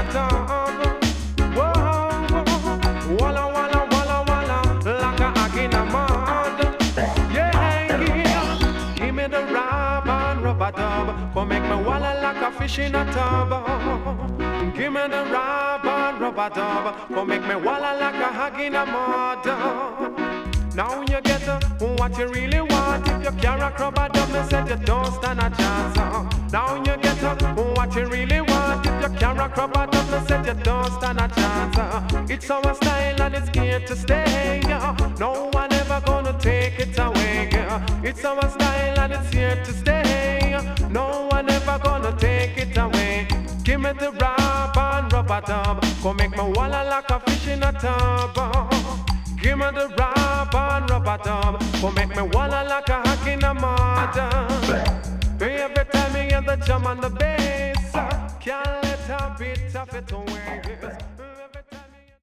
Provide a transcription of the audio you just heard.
a tub. Whoa, whoa, walla, walla, walla, walla, like a hog in a mud. Yeah, give me the rub and rubber dub, go make me walla like a fish in a tub. Give me the rub and rubber dub, go make me walla like a hog in a mud. Now you get what you really want. If you carry a rubber dub, me said you don't stand a chance. Now you get what you really want. If you carry a rubber dub, me said you don't stand a chance. It's our style and it's here to stay. No one ever gonna take it away. It's our style and it's here to stay. No one ever gonna take it away. Give me the rub and rubber dub, go make me walla like a fish in a tub. Give me the rub and rubber dub, go make me walla like a hog in a mud. Every time you hear the drum on the bass, can't let a bit of it away.